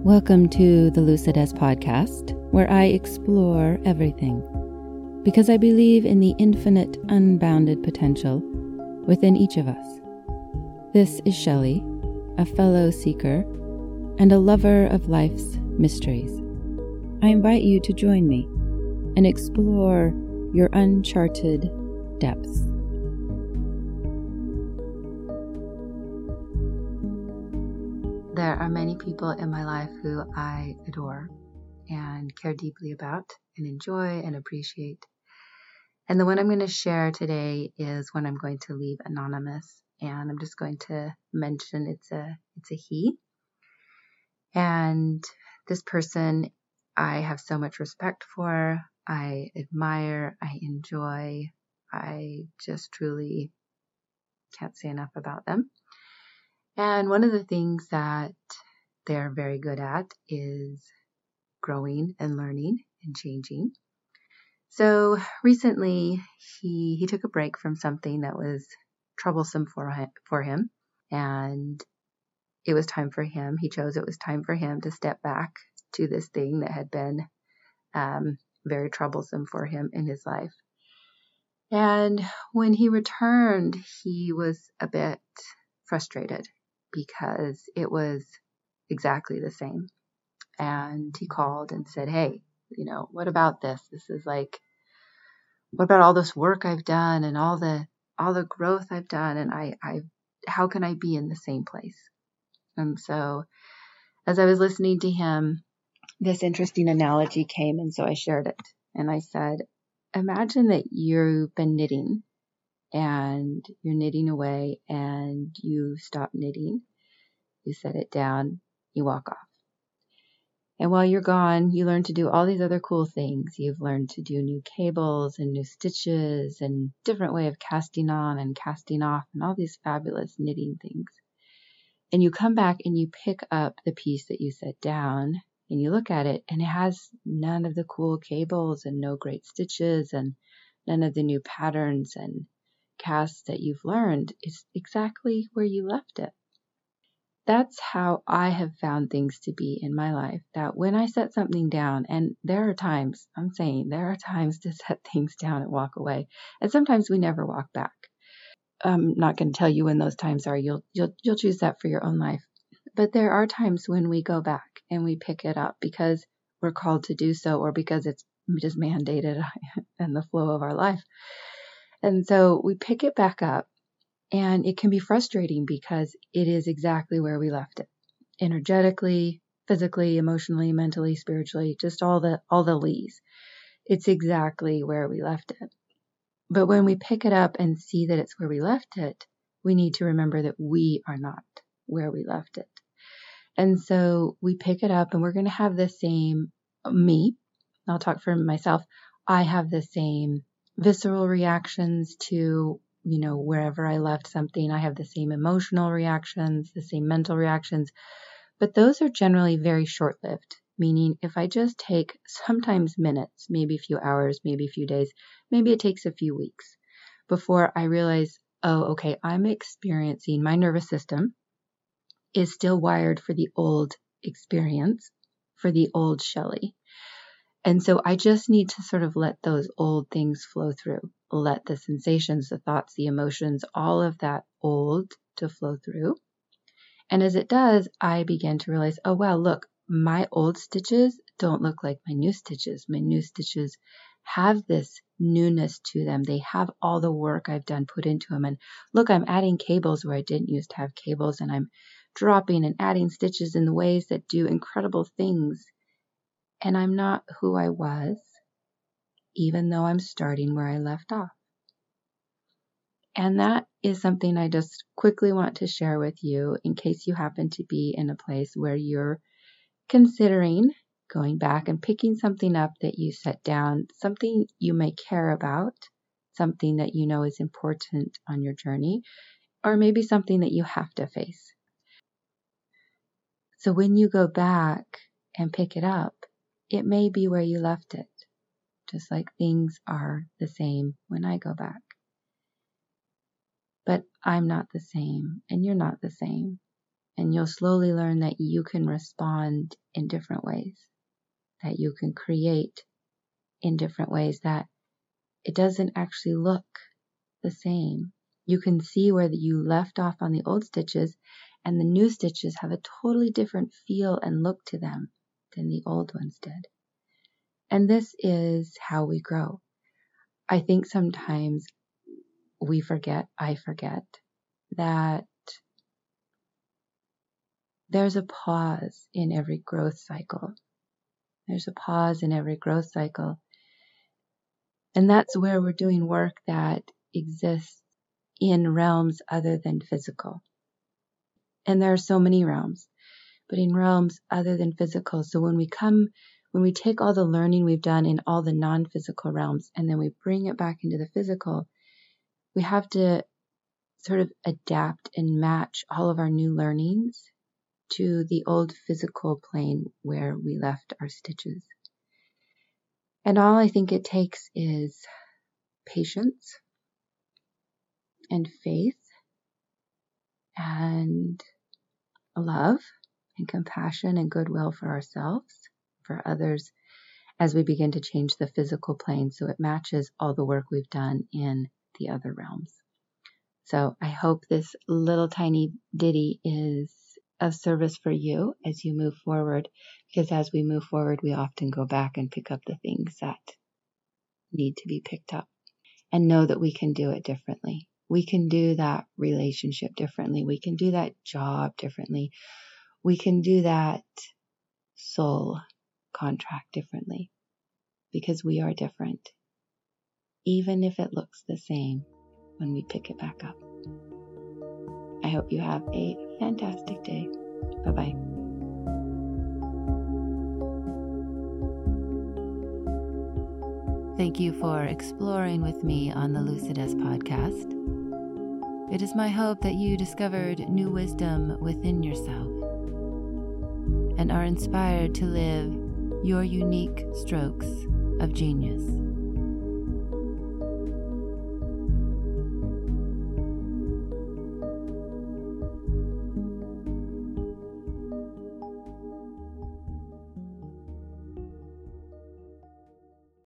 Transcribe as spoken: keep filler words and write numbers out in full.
Welcome to the Lucidez podcast, where I explore everything, because I believe in the infinite, unbounded potential within each of us. This is Shelley, a fellow seeker and a lover of life's mysteries. I invite you to join me and explore your uncharted depths. There are many people in my life who I adore and care deeply about and enjoy and appreciate. And the one I'm going to share today is one I'm going to leave anonymous. And I'm just going to mention it's a it's a he. And this person I have so much respect for, I admire, I enjoy, I just truly can't say enough about them. And one of the things that they're very good at is growing and learning and changing. So recently he he took a break from something that was troublesome for him, for him. And it was time for him. He chose it was time for him to step back to this thing that had been um, very troublesome for him in his life. And when he returned, he was a bit frustrated because it was exactly the same. And he called and said, hey, you know, what about this? This is like, what about all this work I've done and all the all the growth I've done? And I, I, how can I be in the same place? And so as I was listening to him, this interesting analogy came. And so I shared it. And I said, imagine that you've been knitting and you're knitting away and you stop knitting. You set it down, you walk off. And while you're gone, you learn to do all these other cool things. You've learned to do new cables and new stitches and different way of casting on and casting off and all these fabulous knitting things. And you come back and you pick up the piece that you set down and you look at it and it has none of the cool cables and no great stitches and none of the new patterns and casts that you've learned. It's exactly where you left it. That's how I have found things to be in my life, that when I set something down, and there are times, I'm saying there are times to set things down and walk away, and sometimes we never walk back. I'm not going to tell you when those times are. You'll you'll you'll choose that for your own life. But there are times when we go back and we pick it up because we're called to do so, or because it's just mandated in the flow of our life. And so we pick it back up. And it can be frustrating because it is exactly where we left it. Energetically, physically, emotionally, mentally, spiritually, just all the all the lees. It's exactly where we left it. But when we pick it up and see that it's where we left it, we need to remember that we are not where we left it. And so we pick it up and we're going to have the same, me, I'll talk for myself, I have the same visceral reactions to you know, wherever I left something. I have the same emotional reactions, the same mental reactions, but those are generally very short-lived, meaning if I just take sometimes minutes, maybe a few hours, maybe a few days, maybe it takes a few weeks before I realize, oh, okay, I'm experiencing, my nervous system is still wired for the old experience, for the old Shelley. And so I just need to sort of let those old things flow through, let the sensations, the thoughts, the emotions, all of that old to flow through. And as it does, I begin to realize, oh, wow, look, my old stitches don't look like my new stitches. My new stitches have this newness to them. They have all the work I've done put into them. And look, I'm adding cables where I didn't used to have cables, and I'm dropping and adding stitches in the ways that do incredible things. And I'm not who I was, even though I'm starting where I left off. And that is something I just quickly want to share with you in case you happen to be in a place where you're considering going back and picking something up that you set down, something you may care about, something that you know is important on your journey, or maybe something that you have to face. So when you go back and pick it up, it may be where you left it, just like things are the same when I go back. But I'm not the same, and you're not the same. And you'll slowly learn that you can respond in different ways, that you can create in different ways, that it doesn't actually look the same. You can see where you left off on the old stitches, and the new stitches have a totally different feel and look to them than the old ones did. And this is how we grow. I think sometimes we forget, I forget, that there's a pause in every growth cycle. There's a pause in every growth cycle. And that's where we're doing work that exists in realms other than physical. And there are so many realms, but in realms other than physical. So when we come, when we take all the learning we've done in all the non-physical realms, and then we bring it back into the physical, we have to sort of adapt and match all of our new learnings to the old physical plane where we left our stitches. And all I think it takes is patience and faith and love and compassion and goodwill for ourselves, for others, as we begin to change the physical plane so it matches all the work we've done in the other realms. So I hope this little tiny ditty is of service for you as you move forward, because as we move forward, we often go back and pick up the things that need to be picked up and know that we can do it differently. We can do that relationship differently. We can do that job differently. We can do that soul contract differently, because we are different, even if it looks the same when we pick it back up. I hope you have a fantastic day. Bye-bye. Thank you for exploring with me on the Lucidess podcast. It is my hope that you discovered new wisdom within yourself and are inspired to live your unique strokes of genius.